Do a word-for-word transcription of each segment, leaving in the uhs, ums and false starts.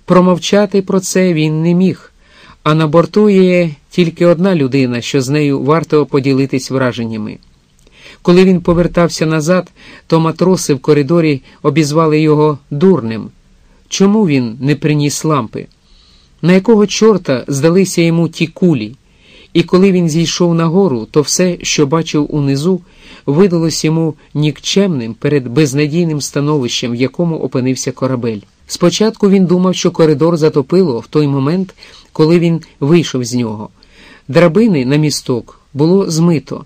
Промовчати про це він не міг, а на борту є тільки одна людина, що з нею варто поділитись враженнями. Коли він повертався назад, то матроси в коридорі обізвали його дурним. Чому він не приніс лампи? На якого чорта здалися йому ті кулі? І коли він зійшов нагору, то все, що бачив унизу, видалось йому нікчемним перед безнадійним становищем, в якому опинився корабель. Спочатку він думав, що коридор затопило в той момент, коли він вийшов з нього. Драбини на місток було змито,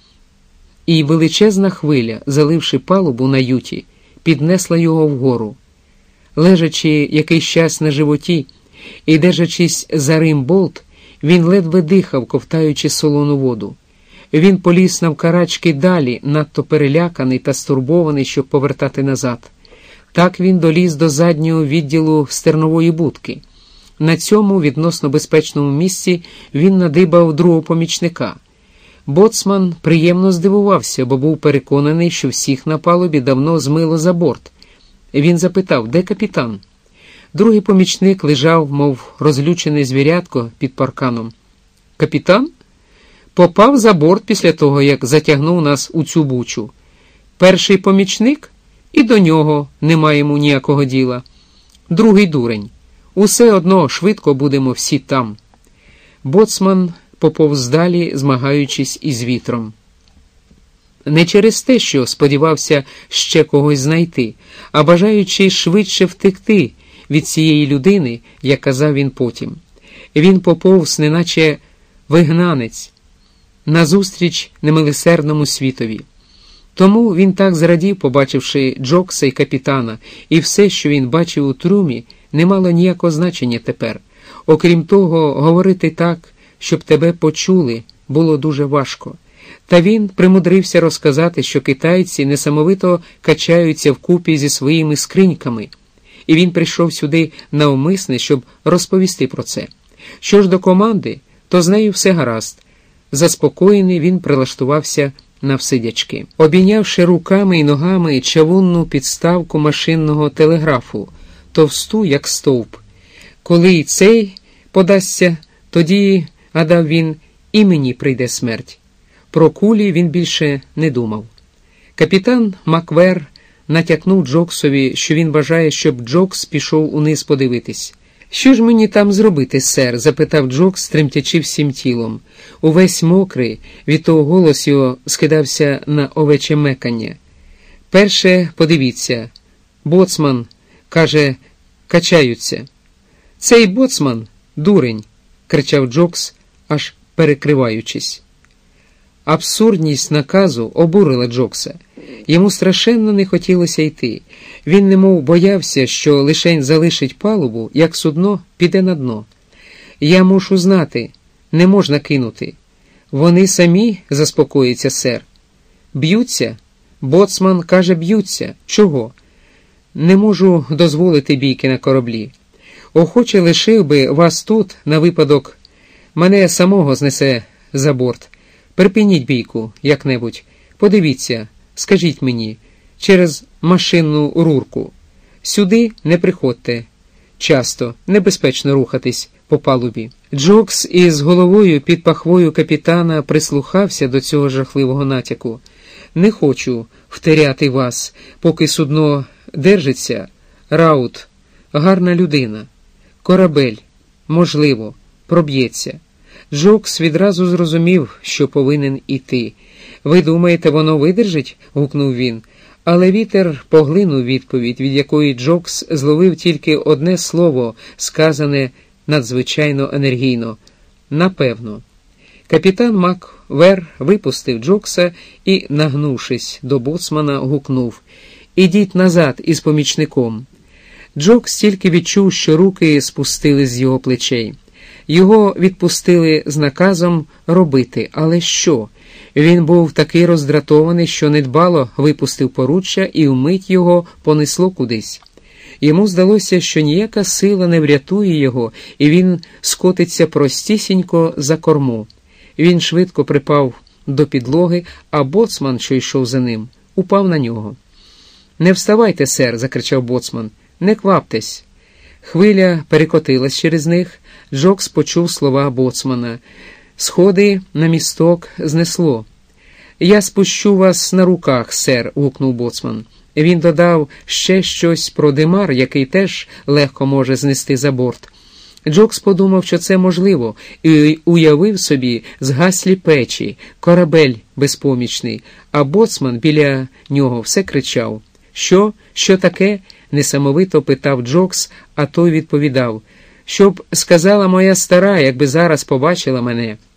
і величезна хвиля, заливши палубу на юті, піднесла його вгору. Лежачи якийсь час на животі і держачись за римболт, він ледве дихав, ковтаючи солону воду. Він поліз навкарачки далі, надто переляканий та стурбований, щоб повертати назад. Так він доліз до заднього відділу стернової будки. На цьому відносно безпечному місці він надибав другого помічника. Боцман приємно здивувався, бо був переконаний, що всіх на палубі давно змило за борт. Він запитав, де капітан? Другий помічник лежав, мов розлючене звірятко під парканом. Капітан? Попав за борт після того, як затягнув нас у цю бучу. Перший помічник? І до нього нема йому ніякого діла. Другий дурень. Усе одно швидко будемо всі там. Боцман поповз далі, змагаючись із вітром. Не через те, що сподівався ще когось знайти, а бажаючи швидше втекти від цієї людини, як казав він потім. Він поповз, неначе вигнанець, назустріч немилосердному світові. Тому він так зрадів, побачивши Джокса і капітана, і все, що він бачив у трюмі, не мало ніякого значення тепер. Окрім того, говорити так, щоб тебе почули, було дуже важко. Та він примудрився розказати, що китайці несамовито качаються вкупі зі своїми скриньками, і він прийшов сюди навмисне, щоб розповісти про це. Що ж до команди, то з нею все гаразд. Заспокоєний, він прилаштувався навсидячки. Обійнявши руками і ногами чавунну підставку машинного телеграфу, товсту, як стовп. Коли й цей подасться, тоді, гадав він, і мені прийде смерть. Про кулі він більше не думав. Капітан Маквер натякнув Джоксові, що він бажає, щоб Джокс пішов униз подивитись. «Що ж мені там зробити, сер?» – запитав Джокс, тремтячи всім тілом. Увесь мокрий, від того голос його скидався на овече мекання. «Перше, подивіться. Боцман, каже, качаються». «Цей боцман – дурень!» – кричав Джокс, аж перекриваючись. Абсурдність наказу обурила Джокса. Йому страшенно не хотілося йти. Він немов боявся, що лишень залишить палубу, як судно піде на дно. «Я мушу знати, не можна кинути. Вони самі заспокоїться, сер». «Б'ються?» Боцман каже, б'ються. Чого? «Не можу дозволити бійки на кораблі. Охоче лишив би вас тут, на випадок, мене самого знесе за борт. Припиніть бійку, як-небудь. Подивіться, скажіть мені, через машинну рурку. Сюди не приходьте. Часто, небезпечно рухатись по палубі». Джокс із головою під пахвою капітана прислухався до цього жахливого натяку. «Не хочу втеряти вас, поки судно держиться. Раут, гарна людина. Корабель, можливо, проб'ється». Джокс відразу зрозумів, що повинен іти. «Ви думаєте, воно видержить?» – гукнув він. Але вітер поглинув відповідь, від якої Джокс зловив тільки одне слово, сказане надзвичайно енергійно. «Напевно». Капітан Маквер випустив Джокса і, нагнувшись до боцмана, гукнув: «Ідіть назад із помічником». Джокс тільки відчув, що руки спустили з його плечей. Його відпустили з наказом робити, але що? Він був такий роздратований, що недбало випустив поруччя, і вмить його понесло кудись. Йому здалося, що ніяка сила не врятує його, і він скотиться простісінько за корму. Він швидко припав до підлоги, а боцман, що йшов за ним, упав на нього. «Не вставайте, сер!» – закричав боцман. «Не кваптесь!» Хвиля перекотилась через них. Джокс почув слова боцмана. Сходи на місток знесло. «Я спущу вас на руках, сер», – гукнув боцман. Він додав ще щось про димар, який теж легко може знести за борт. Джокс подумав, що це можливо, і уявив собі згаслі печі, корабель безпомічний, а боцман біля нього все кричав. «Що? Що таке?» – несамовито питав Джокс, а той відповідав. «Щоб сказала моя стара, якби зараз побачила мене».